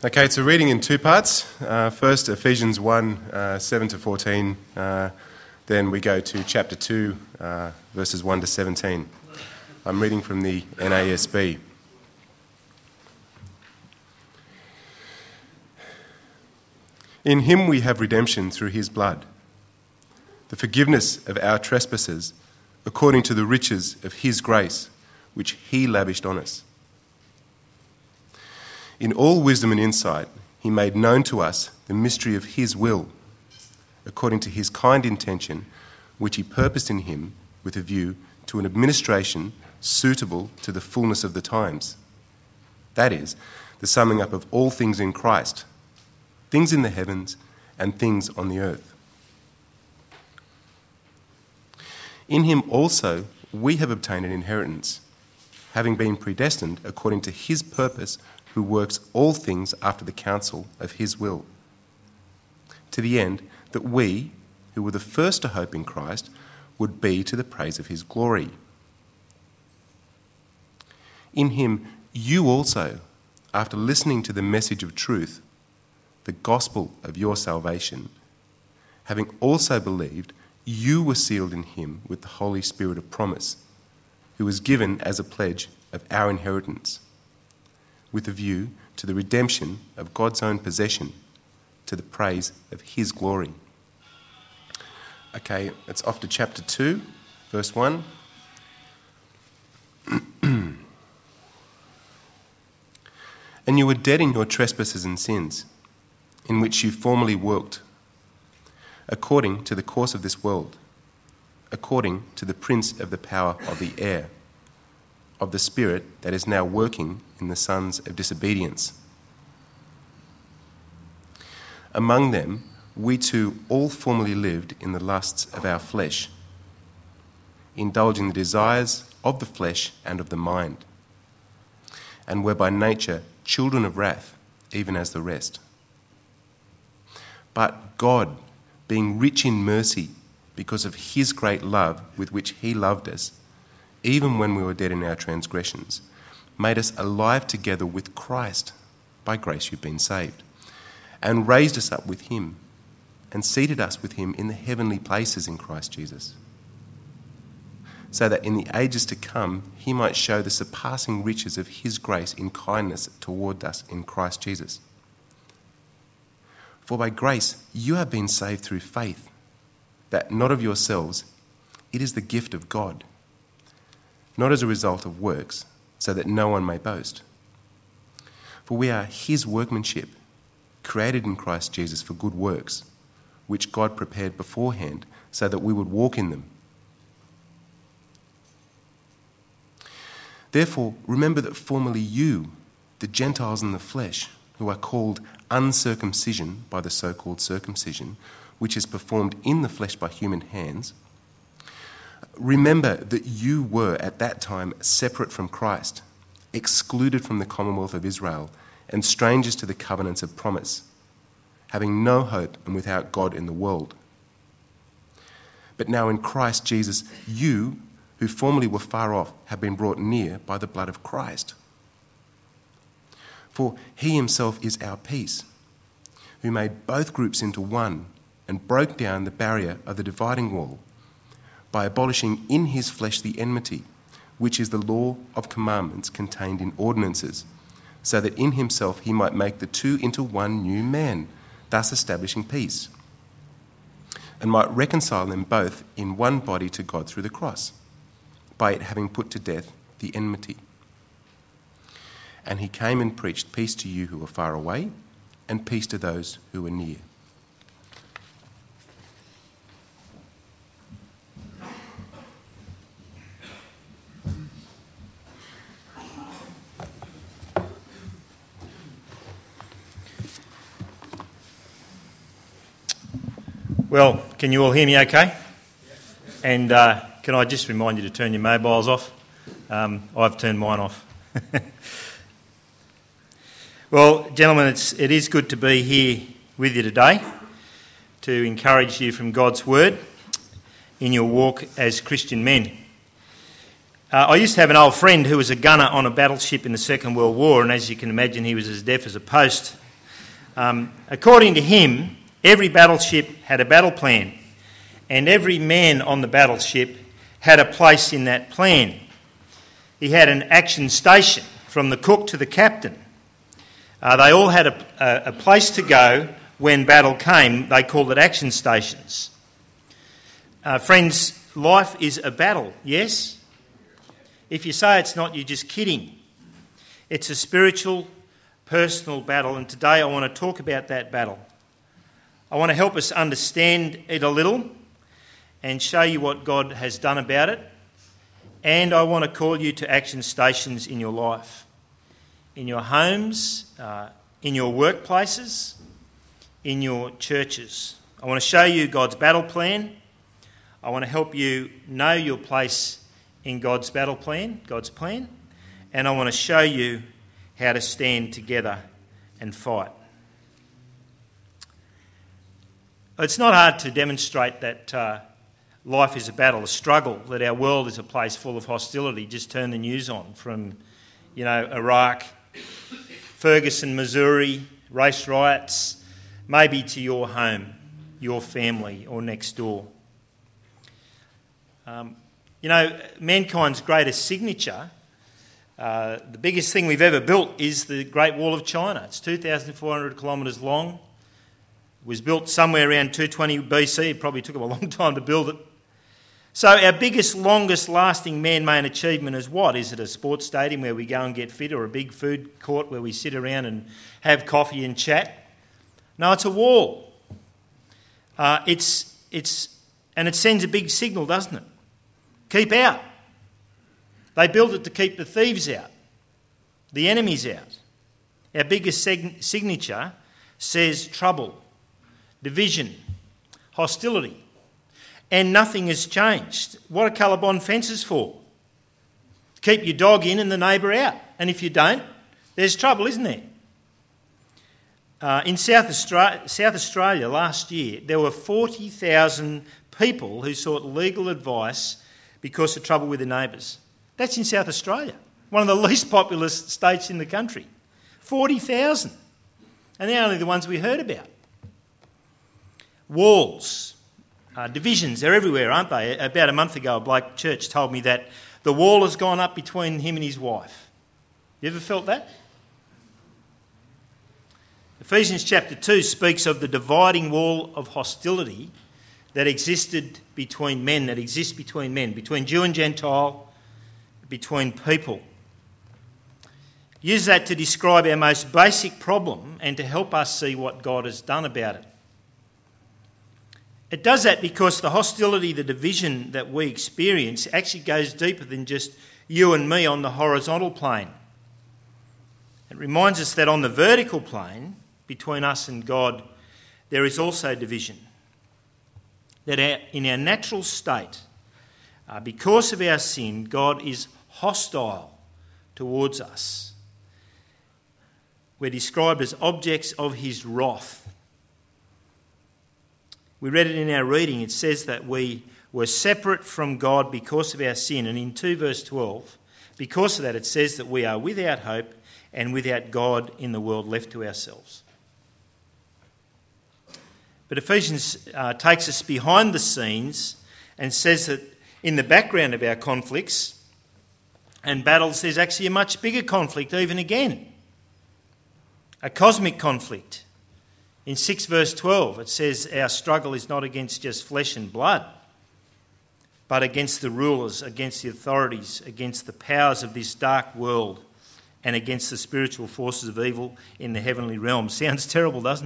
Okay, it's a reading in two parts. First, Ephesians 1, 7 to 14. Then we go to chapter 2, verses 1 to 17. I'm reading from the NASB. In him we have redemption through his blood, the forgiveness of our trespasses, according to the riches of his grace, which he lavished on us. In all wisdom and insight, he made known to us the mystery of his will, according to his kind intention, which he purposed in him with a view to an administration suitable to the fullness of the times. That is, the summing up of all things in Christ, things in the heavens and things on the earth. In him also we have obtained an inheritance, having been predestined according to his purpose, who works all things after the counsel of his will, to the end that we, who were the first to hope in Christ, would be to the praise of his glory. In him you also, after listening to the message of truth, the gospel of your salvation, having also believed, you were sealed in him with the Holy Spirit of promise, who was given as a pledge of our inheritance, with a view to the redemption of God's own possession, to the praise of his glory. Okay, it's off to chapter 2, verse 1. And you were dead in your trespasses and sins, in which you formerly walked, according to the course of this world, according to the prince of the power of the air, of the spirit that is now working in the sons of disobedience. Among them, we too all formerly lived in the lusts of our flesh, indulging the desires of the flesh and of the mind, and were by nature children of wrath, even as the rest. But God, being rich in mercy, because of his great love with which he loved us, even when we were dead in our transgressions, made us alive together with Christ. By grace you've been saved, and raised us up with him, and seated us with him in the heavenly places in Christ Jesus, so that in the ages to come he might show the surpassing riches of his grace in kindness toward us in Christ Jesus. For by grace you have been saved through faith, that not of yourselves, it is the gift of God, not as a result of works, so that no one may boast. For we are his workmanship, created in Christ Jesus for good works, which God prepared beforehand so that we would walk in them. Therefore, remember that formerly you, the Gentiles in the flesh, who are called uncircumcision by the so-called circumcision, which is performed in the flesh by human hands, remember that you were at that time separate from Christ, excluded from the commonwealth of Israel, and strangers to the covenants of promise, having no hope and without God in the world. But now in Christ Jesus, you, who formerly were far off, have been brought near by the blood of Christ. For he himself is our peace, who made both groups into one and broke down the barrier of the dividing wall, by abolishing in his flesh the enmity, which is the law of commandments contained in ordinances, so that in himself he might make the two into one new man, thus establishing peace, and might reconcile them both in one body to God through the cross, by it having put to death the enmity. And he came and preached peace to you who are far away, and peace to those who are near. Well, can you all hear me okay? And can I just remind you to turn your mobiles off? I've turned mine off. Well, gentlemen, it is good to be here with you today to encourage you from God's Word in your walk as Christian men. I used to have an old friend who was a gunner on a battleship in the Second World War, and as you can imagine, he was as deaf as a post. According to him, every battleship had a battle plan, and every man on the battleship had a place in that plan. He had an action station from the cook to the captain. They all had a place to go when battle came. They called it action stations. Friends, life is a battle, yes? If you say it's not, you're just kidding. It's a spiritual, personal battle, and today I want to talk about that battle. I want to help us understand it a little and show you what God has done about it. And I want to call you to action stations in your life, in your homes, in your workplaces, in your churches. I want to show you God's battle plan. I want to help you know your place in God's battle plan, God's plan. And I want to show you how to stand together and fight. It's not hard to demonstrate that life is a battle, a struggle, that our world is a place full of hostility. Just turn the news on from, Iraq, Ferguson, Missouri, race riots, maybe to your home, your family, or next door. Mankind's greatest signature, the biggest thing we've ever built, is the Great Wall of China. It's 2,400 kilometres long. It was built somewhere around 220 BC. It probably took them a long time to build it. So our biggest, longest lasting man-made achievement is what? Is it a sports stadium where we go and get fit, or a big food court where we sit around and have coffee and chat? No, it's a wall. And it sends a big signal, doesn't it? Keep out. They built it to keep the thieves out, the enemies out. Our biggest signature says trouble, division, hostility. And nothing has changed. What are Colorbond fences for? Keep your dog in and the neighbour out. And if you don't, there's trouble, isn't there? In South Australia last year, there were 40,000 people who sought legal advice because of trouble with their neighbours. That's in South Australia, one of the least populous states in the country. 40,000. And they're only the ones we heard about. Walls, divisions, they're everywhere, aren't they? About a month ago, a bloke at church told me that the wall has gone up between him and his wife. You ever felt that? Ephesians chapter 2 speaks of the dividing wall of hostility that existed between men, between Jew and Gentile, between people. Use that to describe our most basic problem and to help us see what God has done about it. It does that because the hostility, the division that we experience actually goes deeper than just you and me on the horizontal plane. It reminds us that on the vertical plane, between us and God, there is also division. That in our natural state, because of our sin, God is hostile towards us. We're described as objects of his wrath. We read it in our reading. It says that we were separate from God because of our sin. And in 2 verse 12, because of that, it says that we are without hope and without God in the world, left to ourselves. But Ephesians takes us behind the scenes and says that in the background of our conflicts and battles, there's actually a much bigger conflict even again. A cosmic conflict. In 6 verse 12, it says our struggle is not against just flesh and blood, but against the rulers, against the authorities, against the powers of this dark world, and against the spiritual forces of evil in the heavenly realm. Sounds terrible, doesn't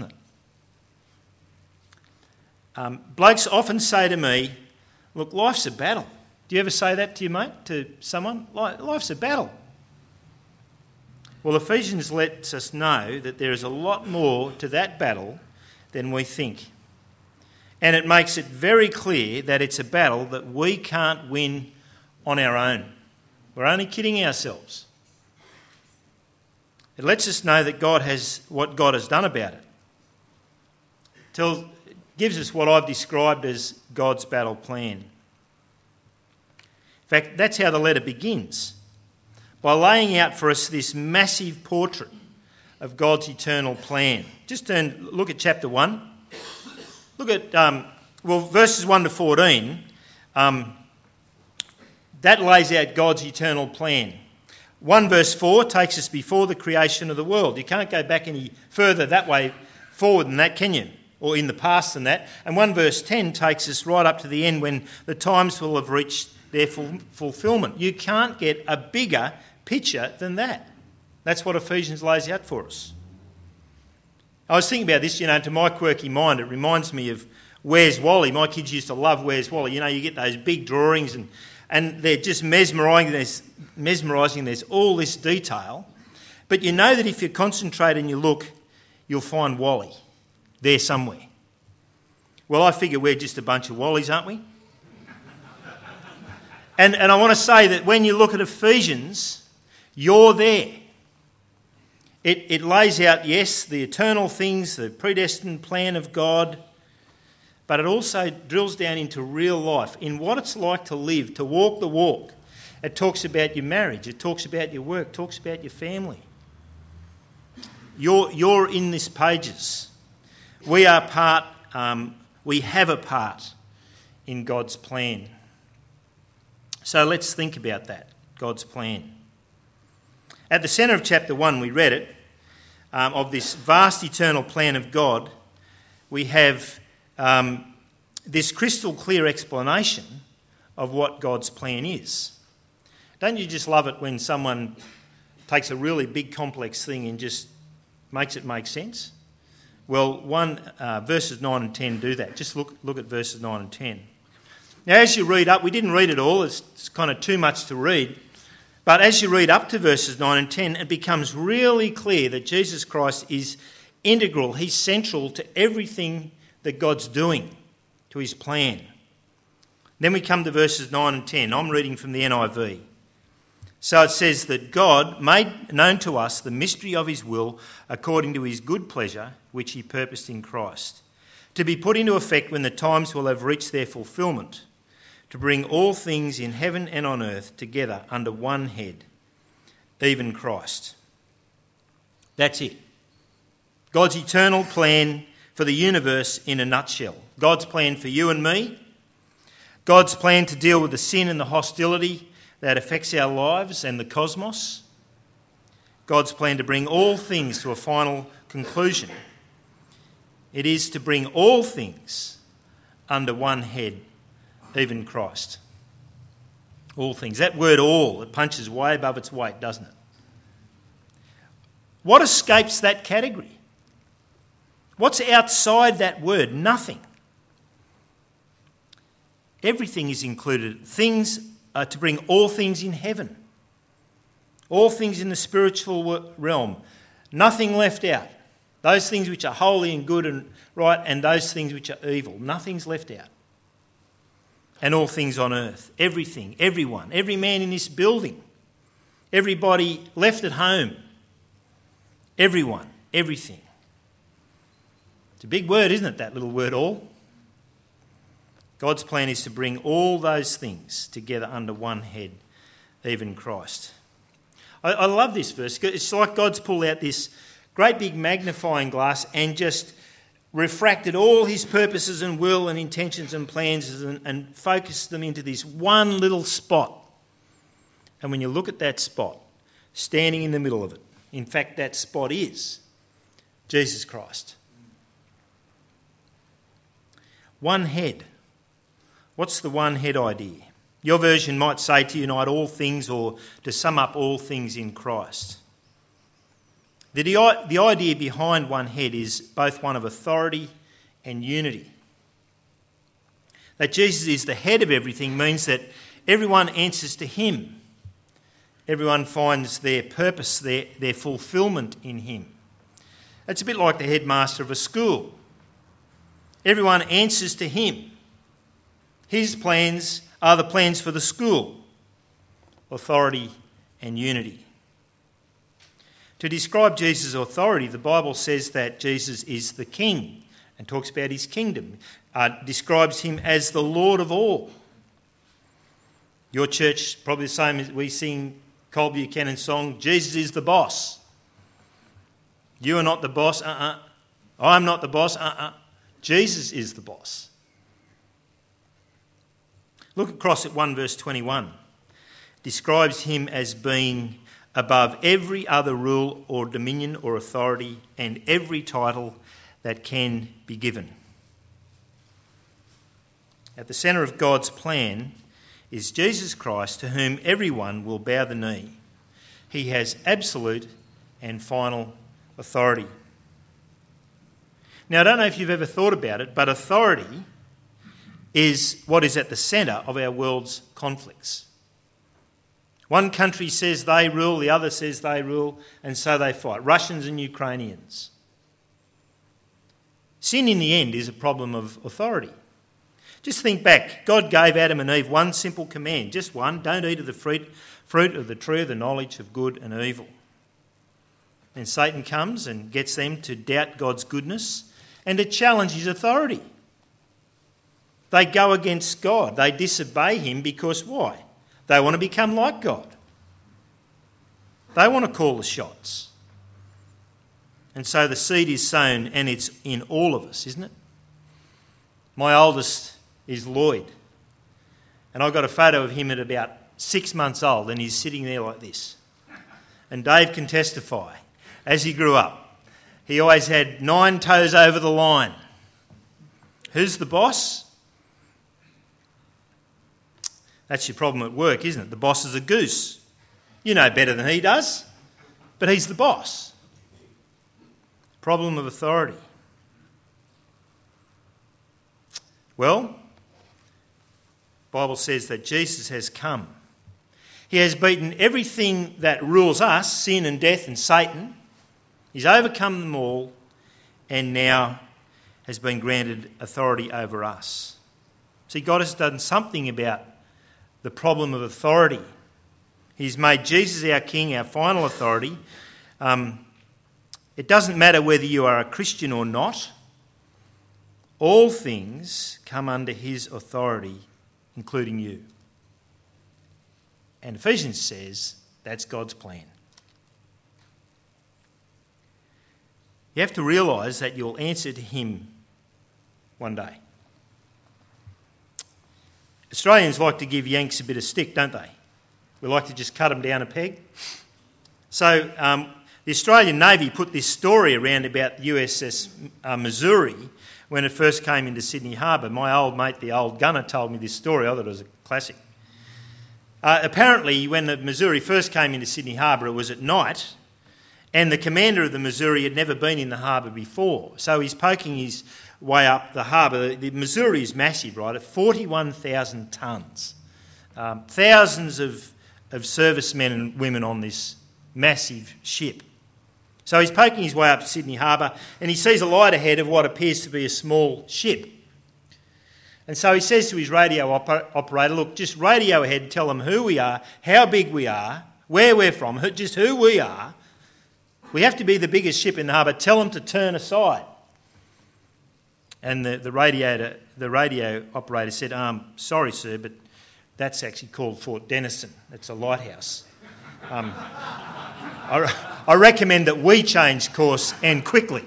it? Blokes often say to me, look, life's a battle. Do you ever say that to your mate, to someone? Life's a battle. Well, Ephesians lets us know that there is a lot more to that battle than we think. And it makes it very clear that it's a battle that we can't win on our own. We're only kidding ourselves. It lets us know that what God has done about it. It gives us what I've described as God's battle plan. In fact, that's how the letter begins. By laying out for us this massive portrait of God's eternal plan. Just look at chapter 1. Look at, verses 1 to 14. That lays out God's eternal plan. 1 verse 4 takes us before the creation of the world. You can't go back any further that way forward than that, can you? Or in the past than that. And 1 verse 10 takes us right up to the end when the times will have reached their fulfilment. You can't get a bigger picture than that. That's what Ephesians lays out for us. I was thinking about this, to my quirky mind, it reminds me of Where's Wally. My kids used to love Where's Wally. You get those big drawings and they're just mesmerising. There's all this detail. But you know that if you concentrate and you look, you'll find Wally there somewhere. Well, I figure we're just a bunch of Wallies, aren't we? And I want to say that when you look at Ephesians, you're there. It lays out, yes, the eternal things, the predestined plan of God, but it also drills down into real life, in what it's like to live, to walk the walk. It talks about your marriage, it talks about your work, it talks about your family. You're in these pages. We have a part in God's plan. So let's think about that, God's plan. At the centre of chapter 1, we read it, of this vast eternal plan of God, we have this crystal clear explanation of what God's plan is. Don't you just love it when someone takes a really big complex thing and just makes it make sense? Well, verses 9 and 10 do that. Just look at verses 9 and 10. Now, as you read up, we didn't read it all, it's kind of too much to read. But as you read up to verses 9 and 10, it becomes really clear that Jesus Christ is integral. He's central to everything that God's doing, to his plan. Then we come to verses 9 and 10. I'm reading from the NIV. So it says that God made known to us the mystery of his will according to his good pleasure, which he purposed in Christ, to be put into effect when the times will have reached their fulfilment, to bring all things in heaven and on earth together under one head, even Christ. That's it. God's eternal plan for the universe in a nutshell. God's plan for you and me. God's plan to deal with the sin and the hostility that affects our lives and the cosmos. God's plan to bring all things to a final conclusion. It is to bring all things under one head, even Christ. All things. That word all, it punches way above its weight, doesn't it? What escapes that category? What's outside that word? Nothing. Everything is included. Things are to bring all things in heaven. All things in the spiritual realm. Nothing left out. Those things which are holy and good and right, and those things which are evil. Nothing's left out. And all things on earth. Everything, everyone, every man in this building. Everybody left at home. Everyone, everything. It's a big word, isn't it, that little word all? God's plan is to bring all those things together under one head, even Christ. I love this verse. It's like God's pulled out this great big magnifying glass and just refracted all his purposes and will and intentions and plans and focused them into this one little spot. And when you look at that spot, standing in the middle of it, in fact, that spot is Jesus Christ. One head. What's the one head idea? Your version might say to unite all things or to sum up all things in Christ. The idea behind one head is both one of authority and unity. That Jesus is the head of everything means that everyone answers to him. Everyone finds their purpose, their fulfilment in him. It's a bit like the headmaster of a school. Everyone answers to him. His plans are the plans for the school. Authority and unity. To describe Jesus' authority, the Bible says that Jesus is the King and talks about his kingdom. Describes him as the Lord of all. Your church, probably the same as we sing Cole Buchanan's song, Jesus is the boss. You are not the boss. I'm not the boss. Jesus is the boss. Look across at 1 verse 21. Describes him as being above every other rule or dominion or authority and every title that can be given. At the centre of God's plan is Jesus Christ, to whom everyone will bow the knee. He has absolute and final authority. Now, I don't know if you've ever thought about it, but authority is what is at the centre of our world's conflicts. One country says they rule, the other says they rule, and so they fight. Russians and Ukrainians. Sin in the end is a problem of authority. Just think back. God gave Adam and Eve one simple command, just one: don't eat of the fruit of the tree of the knowledge of good and evil. And Satan comes and gets them to doubt God's goodness and to challenge his authority. They go against God. They disobey him because why? They want to become like God. They want to call the shots. And so the seed is sown, and it's in all of us, isn't it? My oldest is Lloyd. And I got a photo of him at about 6 months old, and he's sitting there like this. And Dave can testify, as he grew up, he always had 9 toes over the line. Who's the boss? That's your problem at work, isn't it? The boss is a goose. You know better than he does, but he's the boss. Problem of authority. Well, the Bible says that Jesus has come. He has beaten everything that rules us, sin and death and Satan. He's overcome them all and now has been granted authority over us. See, God has done something about the problem of authority. He's made Jesus our King, our final authority. It doesn't matter whether you are a Christian or not. All things come under his authority, including you. And Ephesians says that's God's plan. You have to realise that you'll answer to him one day. Australians like to give Yanks a bit of stick, don't they? We like to just cut them down a peg. So the Australian Navy put this story around about the USS Missouri when it first came into Sydney Harbour. My old mate, the old gunner, told me this story. I thought it was a classic. Apparently, when the Missouri first came into Sydney Harbour, it was at night, and the commander of the Missouri had never been in the harbour before. So he's poking his way up the harbour. The Missouri is massive, right, at 41,000 tonnes. Thousands of servicemen and women on this massive ship. So he's poking his way up to Sydney Harbour, and he sees a light ahead of what appears to be a small ship. And so he says to his radio operator, look, just radio ahead and tell them who we are, how big we are, where we're from, just who we are. We have to be the biggest ship in the harbour. Tell them to turn aside. And the radio operator said, sorry, sir, but that's actually called Fort Denison. It's a lighthouse. I recommend that we change course, and quickly.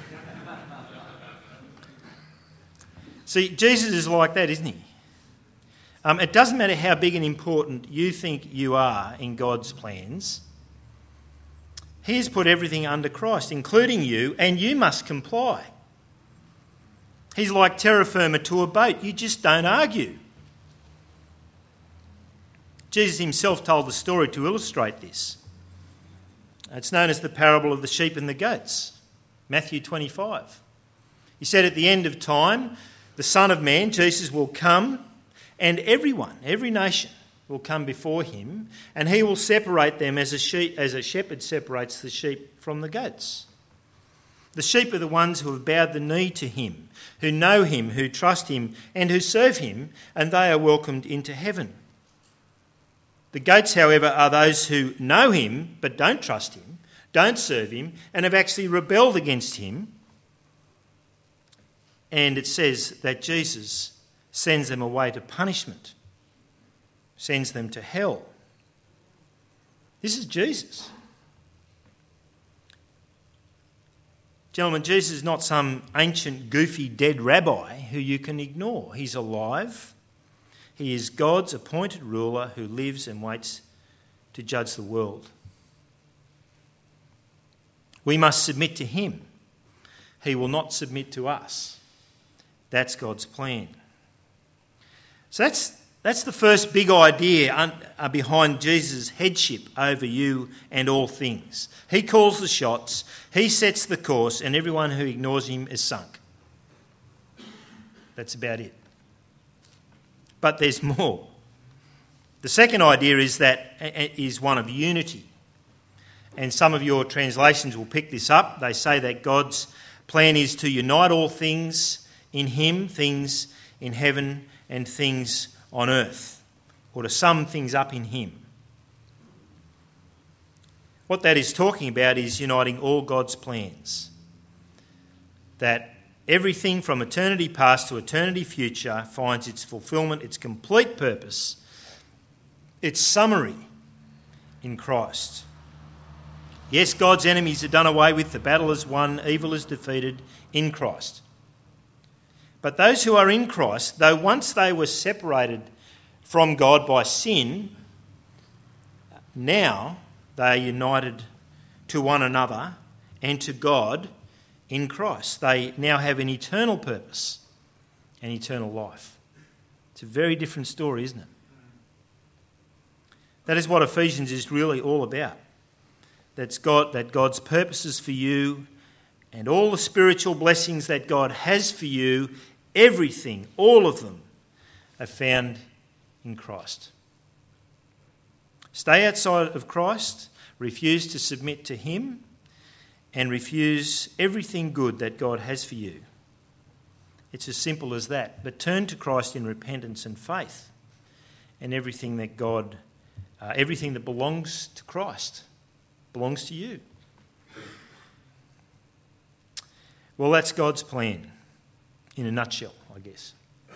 See, Jesus is like that, isn't he? It doesn't matter how big and important you think you are in God's plans. He has put everything under Christ, including you, and you must comply. He's like terra firma to a boat. You just don't argue. Jesus himself told the story to illustrate this. It's known as the parable of the sheep and the goats, Matthew 25. He said at the end of time, the Son of Man, Jesus, will come, and everyone, every nation, will come before him, and he will separate them as a shepherd separates the sheep from the goats. The sheep are the ones who have bowed the knee to him, who know him, who trust him, and who serve him, and they are welcomed into heaven. The goats, however, are those who know him but don't trust him, don't serve him, and have actually rebelled against him. And it says that Jesus sends them away to punishment, sends them to hell. This is Jesus. Gentlemen, Jesus is not some ancient, goofy, dead rabbi who you can ignore. He's alive. He is God's appointed ruler who lives and waits to judge the world. We must submit to him. He will not submit to us. That's God's plan. So that's the first big idea behind Jesus' headship over you and all things. He calls the shots, he sets the course, and everyone who ignores him is sunk. That's about it. But there's more. The second idea is one of unity. And some of your translations will pick this up. They say that God's plan is to unite all things in him, things in heaven and things on earth, or to sum things up in him. What that is talking about is uniting all God's plans. That everything from eternity past to eternity future finds its fulfilment, its complete purpose, its summary in Christ. Yes, God's enemies are done away with, the battle is won, evil is defeated in Christ. But those who are in Christ, though once they were separated from God by sin, now they are united to one another and to God in Christ. They now have an eternal purpose and eternal life. It's a very different story, isn't it? That is what Ephesians is really all about. That God's purposes for you and all the spiritual blessings that God has for you, everything, all of them, are found in Christ. Stay outside of Christ, refuse to submit to him, and refuse everything good that God has for you. It's as simple as that. But turn to Christ in repentance and faith, and everything that belongs to Christ belongs to you. Well, that's God's plan in a nutshell, I guess.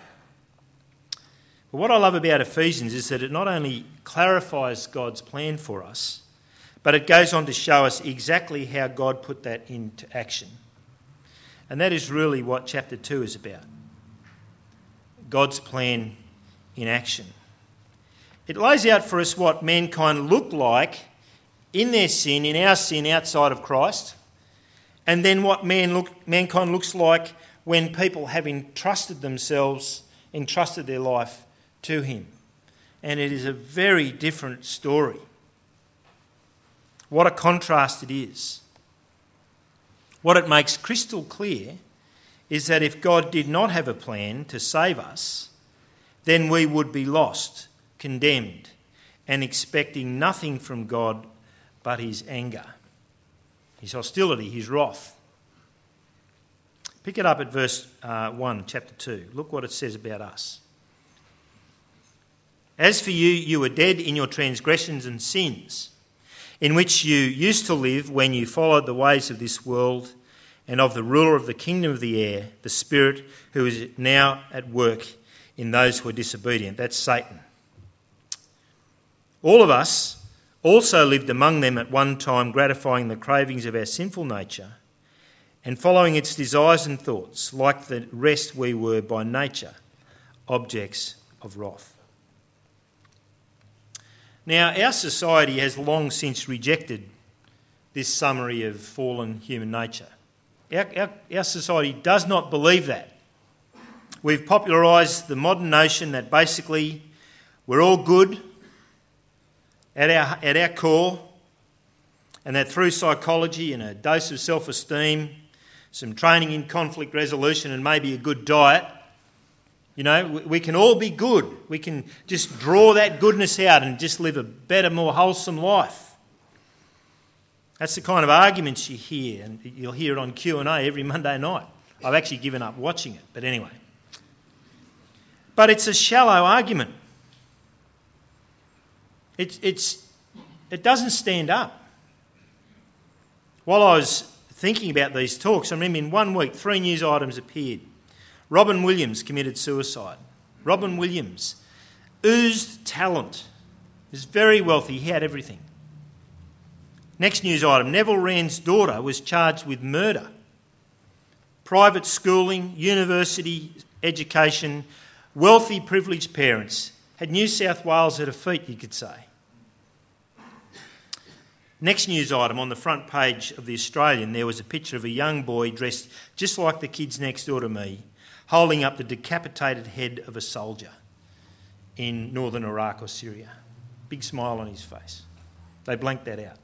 But what I love about Ephesians is that it not only clarifies God's plan for us, but it goes on to show us exactly how God put that into action. And that is really what chapter 2 is about. God's plan in action. It lays out for us what mankind looked like in their sin, in our sin outside of Christ, and then what mankind looks like when people have entrusted their life to him. And it is a very different story. What a contrast it is. What it makes crystal clear is that if God did not have a plan to save us, then we would be lost, condemned, and expecting nothing from God but his anger, his hostility, his wrath. Pick it up at verse 1, chapter 2. Look what it says about us. As for you, you were dead in your transgressions and sins, in which you used to live when you followed the ways of this world and of the ruler of the kingdom of the air, the Spirit who is now at work in those who are disobedient. That's Satan. All of us also lived among them at one time, gratifying the cravings of our sinful nature and following its desires and thoughts. Like the rest, we were by nature objects of wrath. Now, our society has long since rejected this summary of fallen human nature. Our society does not believe that. We've popularised the modern notion that basically we're all good at our core, and that through psychology and a dose of self-esteem, some training in conflict resolution and maybe a good diet, we can all be good. We can just draw that goodness out and just live a better, more wholesome life. That's the kind of arguments you hear, and you'll hear it on Q&A every Monday night. I've actually given up watching it, but anyway. But it's a shallow argument. It doesn't stand up. While I was thinking about these talks, I remember in 1 week, 3 news items appeared. Robin Williams committed suicide. Robin Williams oozed talent. He was very wealthy. He had everything. Next news item, Neville Wran's daughter was charged with murder. private schooling, university education, wealthy, privileged parents had New South Wales at her feet, you could say. Next news item on the front page of The Australian, there was a picture of a young boy dressed just like the kids next door to me, holding up the decapitated head of a soldier in northern Iraq or Syria. Big smile on his face. They blanked that out.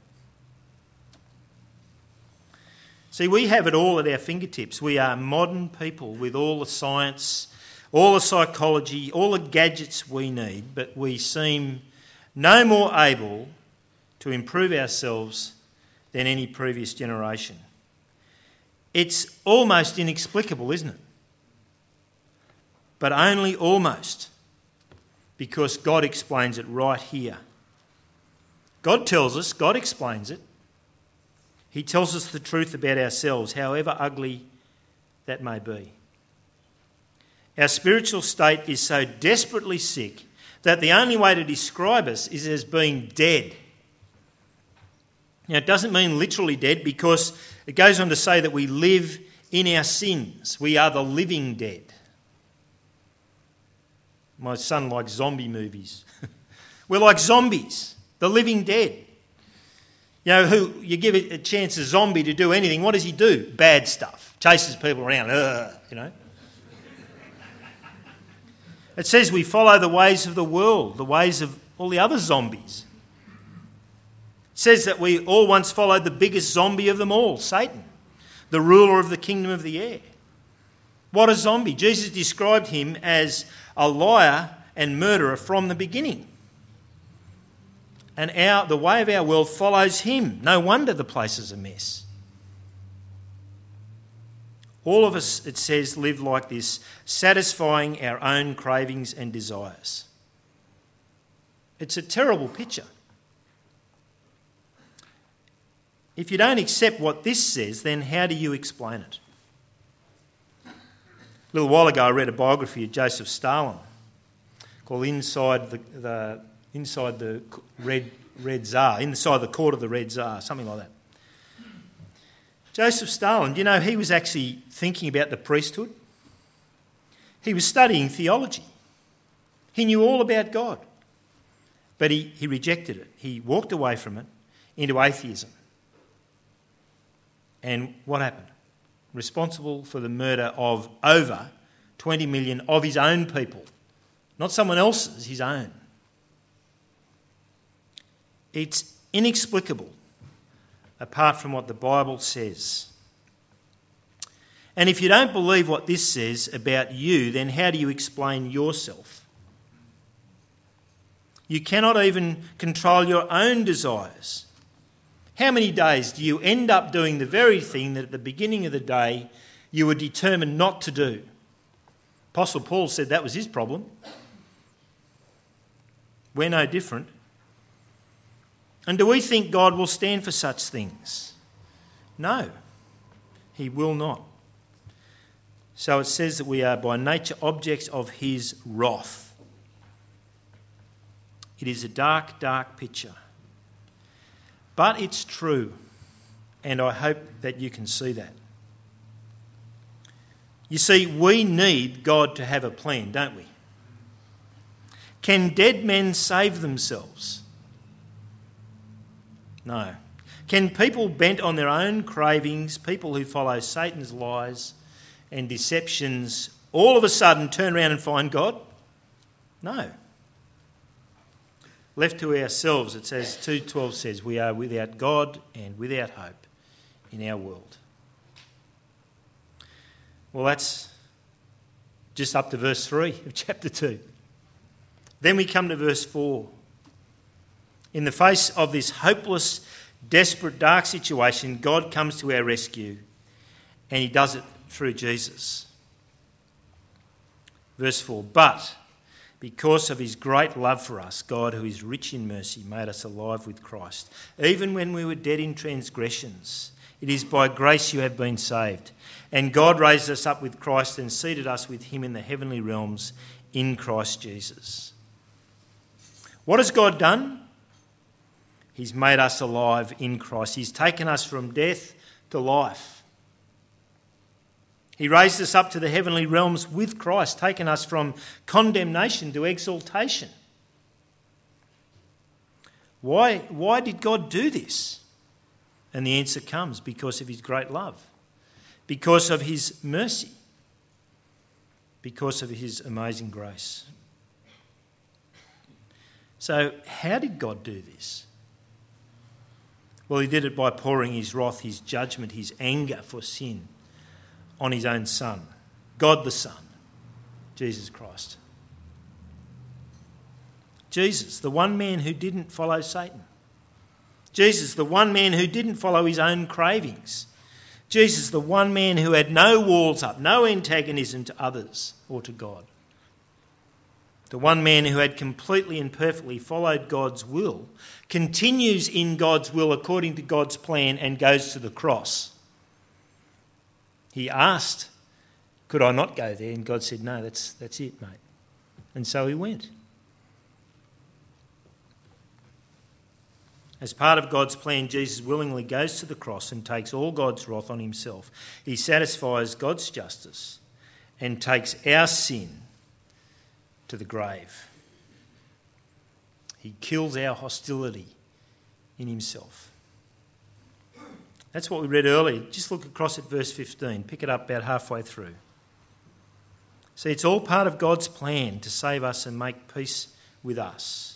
See, we have it all at our fingertips. We are modern people with all the science, all the psychology, all the gadgets we need, but we seem no more able to improve ourselves than any previous generation. It's almost inexplicable, isn't it? But only almost, because God explains it right here. God tells us, God explains it. He tells us the truth about ourselves, however ugly that may be. Our spiritual state is so desperately sick that the only way to describe us is as being dead. Now, it doesn't mean literally dead, because it goes on to say that we live in our sins. We are the living dead. My son likes zombie movies. We're like zombies, the living dead. You know, who you give a chance a zombie to do anything, what does he do? Bad stuff. Chases people around, you know. It says we follow the ways of the world, the ways of all the other zombies. It says that we all once followed the biggest zombie of them all, Satan, the ruler of the kingdom of the air. What a zombie. Jesus described him as a liar and murderer from the beginning. And the way of our world follows him. No wonder the place is a mess. All of us, it says, live like this, satisfying our own cravings and desires. It's a terrible picture. If you don't accept what this says, then how do you explain it? A little while ago I read a biography of Joseph Stalin called Inside the Red Tsar, Inside the Court of the Red Tsar, something like that. Joseph Stalin, you know, he was actually thinking about the priesthood. He was studying theology. He knew all about God. But he rejected it. He walked away from it into atheism. And what happened? Responsible for the murder of over 20 million of his own people. Not someone else's, his own. It's inexplicable apart from what the Bible says. And if you don't believe what this says about you, then how do you explain yourself? You cannot even control your own desires. How many days do you end up doing the very thing that at the beginning of the day you were determined not to do? Apostle Paul said that was his problem. We're no different. And do we think God will stand for such things? No, he will not. So it says that we are by nature objects of his wrath. It is a dark, dark picture. But it's true, and I hope that you can see that. You see, we need God to have a plan, don't we? Can dead men save themselves? No. Can people bent on their own cravings, people who follow Satan's lies and deceptions, all of a sudden turn around and find God? No. Left to ourselves, it says, 2:12 says, we are without God and without hope in our world. Well, that's just up to verse 3 of chapter 2. Then we come to verse 4. In the face of this hopeless, desperate, dark situation, God comes to our rescue, and he does it through Jesus. Verse 4, but because of his great love for us, God, who is rich in mercy, made us alive with Christ, even when we were dead in transgressions. It is by grace you have been saved. And God raised us up with Christ and seated us with him in the heavenly realms in Christ Jesus. What has God done? He's made us alive in Christ. He's taken us from death to life. He raised us up to the heavenly realms with Christ, taking us from condemnation to exaltation. Why did God do this? And the answer comes because of his great love, because of his mercy, because of his amazing grace. So how did God do this? Well, he did it by pouring his wrath, his judgment, his anger for sin on his own Son, God the Son, Jesus Christ. Jesus, the one man who didn't follow Satan. Jesus, the one man who didn't follow his own cravings. Jesus, the one man who had no walls up, no antagonism to others or to God. The one man who had completely and perfectly followed God's will, continues in God's will according to God's plan and goes to the cross. He asked, could I not go there? And God said, no, that's it, mate. And so he went. As part of God's plan, Jesus willingly goes to the cross and takes all God's wrath on himself. He satisfies God's justice and takes our sin to the grave. He kills our hostility in himself. That's what we read earlier. Just look across at verse 15. Pick it up about halfway through. See, it's all part of God's plan to save us and make peace with us.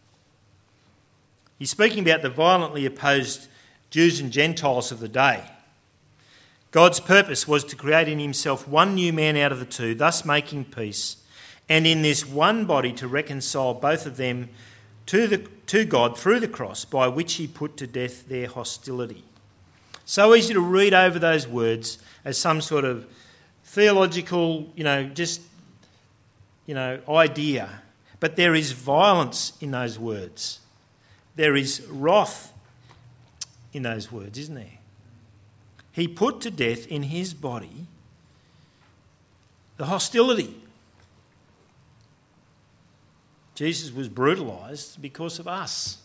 He's speaking about the violently opposed Jews and Gentiles of the day. God's purpose was to create in himself one new man out of the two, thus making peace, and in this one body to reconcile both of them to God through the cross, by which he put to death their hostility. So easy to read over those words as some sort of theological, idea. But there is violence in those words. There is wrath in those words, isn't there? He put to death in his body the hostility. Jesus was brutalised because of us.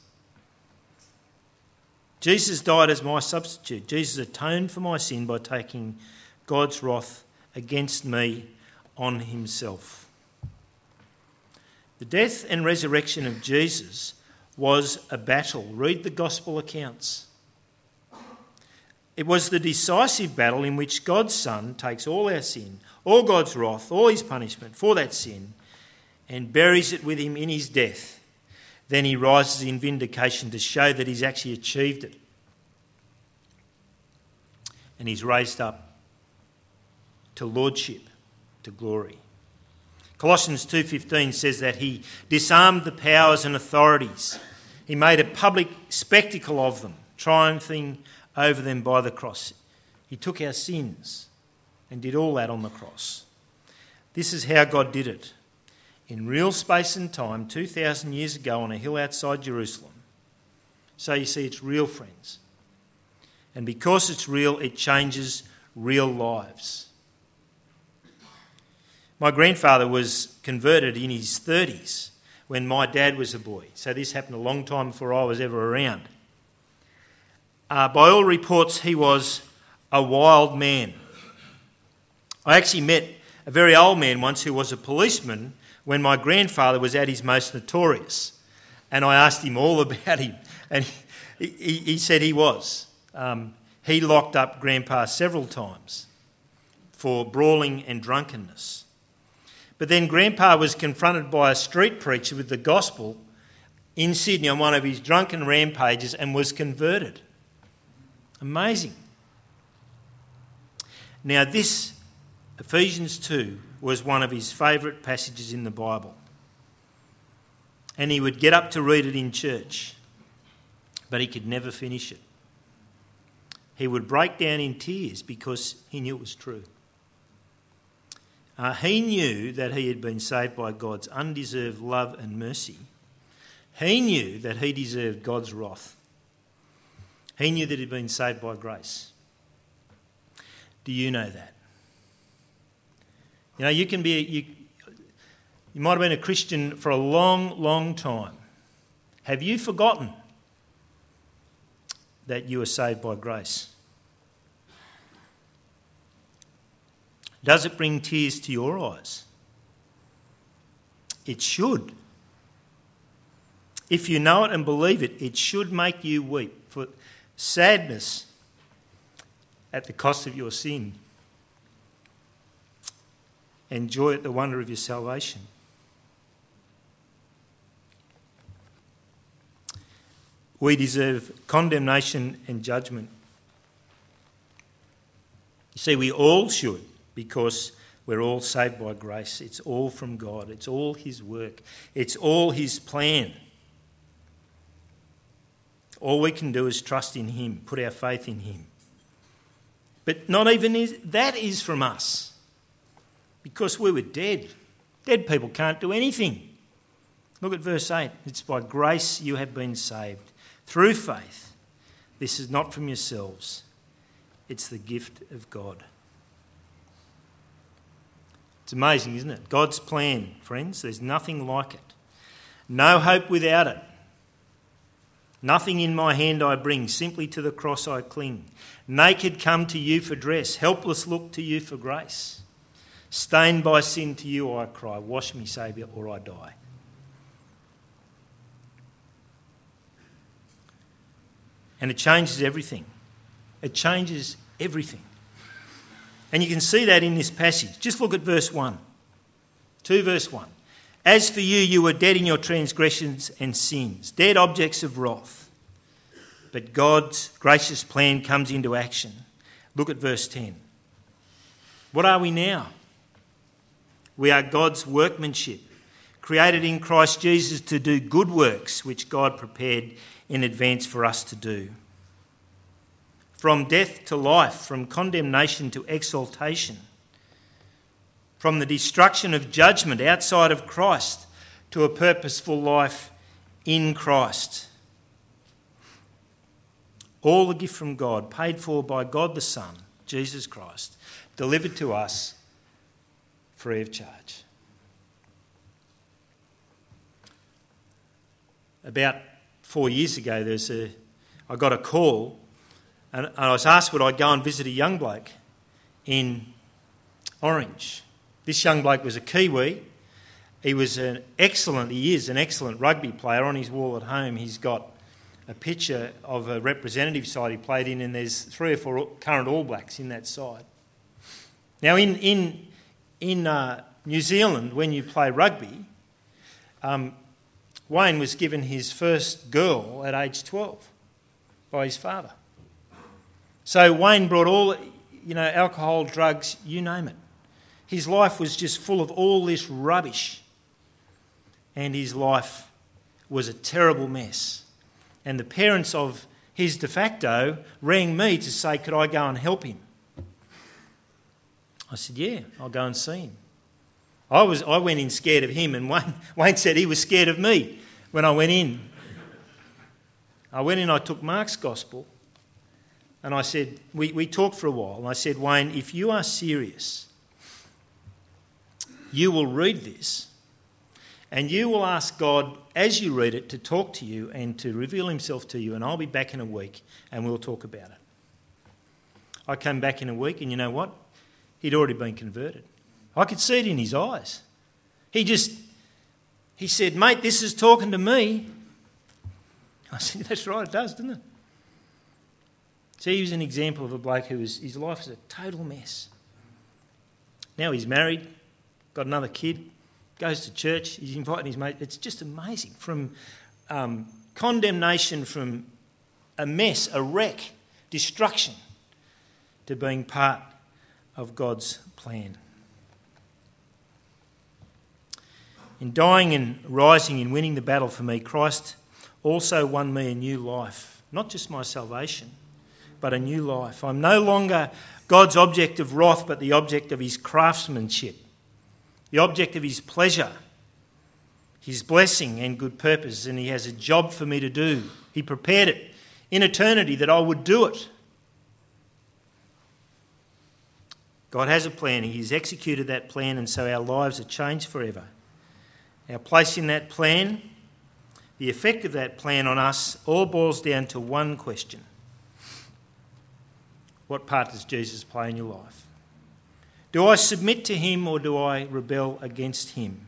Jesus died as my substitute. Jesus atoned for my sin by taking God's wrath against me on himself. The death and resurrection of Jesus was a battle. Read the gospel accounts. It was the decisive battle in which God's Son takes all our sin, all God's wrath, all his punishment for that sin, and buries it with him in his death. Then he rises in vindication to show that he's actually achieved it. And he's raised up to lordship, to glory. Colossians 2:15 says that he disarmed the powers and authorities. He made a public spectacle of them, triumphing over them by the cross. He took our sins and did all that on the cross. This is how God did it. In real space and time, 2,000 years ago on a hill outside Jerusalem. So you see, it's real, friends. And because it's real, it changes real lives. My grandfather was converted in his 30s when my dad was a boy. So this happened a long time before I was ever around. By all reports, he was a wild man. I actually met a very old man once who was a policeman when my grandfather was at his most notorious. And I asked him all about him. And he said he was. He locked up Grandpa several times for brawling and drunkenness. But then Grandpa was confronted by a street preacher with the gospel in Sydney on one of his drunken rampages and was converted. Amazing. Now this, Ephesians 2, was one of his favourite passages in the Bible. And he would get up to read it in church, but he could never finish it. He would break down in tears because he knew it was true. He knew that he had been saved by God's undeserved love and mercy. He knew that he deserved God's wrath. He knew that he'd been saved by grace. Do you know that? You know, you might have been a Christian for a long, long time. Have you forgotten that you are saved by grace? Does it bring tears to your eyes? It should. If you know it and believe it, it should make you weep for sadness at the cost of your sin and joy at the wonder of your salvation. We deserve condemnation and judgment. You see, we all should, because we're all saved by grace. It's all from God. It's all his work. It's all his plan. All we can do is trust in him, put our faith in him. But not even that is from us, because we were dead. Dead people can't do anything. Look at verse 8. It's by grace you have been saved, through faith. This is not from yourselves. It's the gift of God. It's amazing, isn't it? God's plan, friends. There's nothing like it. No hope without it. Nothing in my hand I bring, simply to the cross I cling. Naked come to you for dress, helpless look to you for grace. Stained by sin to you I cry, wash me, Saviour, or I die. And it changes everything. It changes everything. And you can see that in this passage. Just look at verse 1. 2 verse 1. As for you, you were dead in your transgressions and sins, dead objects of wrath. But God's gracious plan comes into action. Look at verse 10. What are we now? We are God's workmanship, created in Christ Jesus to do good works, which God prepared in advance for us to do. From death to life, from condemnation to exaltation, from the destruction of judgment outside of Christ to a purposeful life in Christ. All a gift from God, paid for by God the Son, Jesus Christ, delivered to us free of charge. About 4 years ago, I got a call and I was asked would I go and visit a young bloke in Orange. This young bloke was a Kiwi. He is an excellent rugby player. On his wall at home, he's got a picture of a representative side he played in, and there's 3 or 4 current All Blacks in that side. Now, in New Zealand, when you play rugby, Wayne was given his first girl at age 12 by his father. So Wayne brought all, alcohol, drugs, you name it. His life was just full of all this rubbish. And his life was a terrible mess. And the parents of his de facto rang me to say, could I go and help him? I said, yeah, I'll go and see him. I went in scared of him, and Wayne said he was scared of me when I went in. I took Mark's gospel, and I said, we talked for a while, and I said, Wayne, if you are serious, you will read this, and you will ask God, as you read it, to talk to you and to reveal himself to you, and I'll be back in a week, and we'll talk about it. I came back in a week, and you know what? He'd already been converted. I could see it in his eyes. He said, mate, this is talking to me. I said, that's right, it does, doesn't it? See, he was an example of a bloke his life was a total mess. Now he's married, got another kid, goes to church, he's inviting his mate. It's just amazing. From condemnation, from a mess, a wreck, destruction, to being part of God's plan. In dying and rising and winning the battle for me, Christ also won me a new life. Not just my salvation, but a new life. I'm no longer God's object of wrath, but the object of his craftsmanship, the object of his pleasure, his blessing and good purpose, and he has a job for me to do. He prepared it in eternity that I would do it. God has a plan. He has executed that plan, and so our lives are changed forever. Our place in that plan, the effect of that plan on us, all boils down to one question. What part does Jesus play in your life? Do I submit to him or do I rebel against him?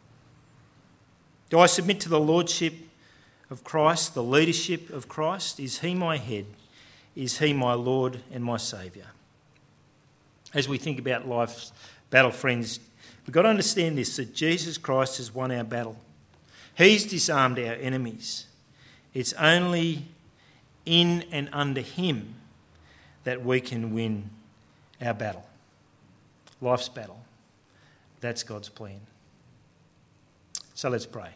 Do I submit to the lordship of Christ, the leadership of Christ? Is he my head? Is he my Lord and my Saviour? As we think about life's battle, friends, we've got to understand this, that Jesus Christ has won our battle. He's disarmed our enemies. It's only in and under him that we can win our battle. Life's battle. That's God's plan. So let's pray.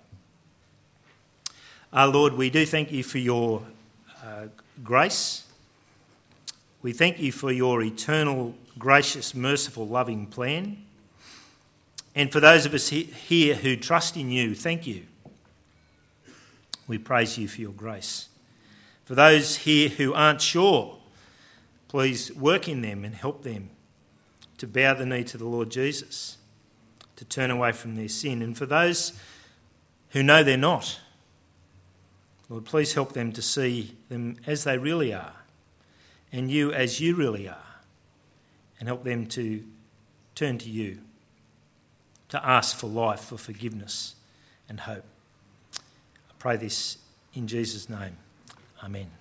Our Lord, we do thank you for your grace. We thank you for your eternal, gracious, merciful, loving plan. And for those of us here who trust in you, thank you. We praise you for your grace. For those here who aren't sure, please work in them and help them to bow the knee to the Lord Jesus, to turn away from their sin. And for those who know they're not, Lord, please help them to see them as they really are, and you as you really are, and help them to turn to you, to ask for life, for forgiveness and hope. I pray this in Jesus' name. Amen.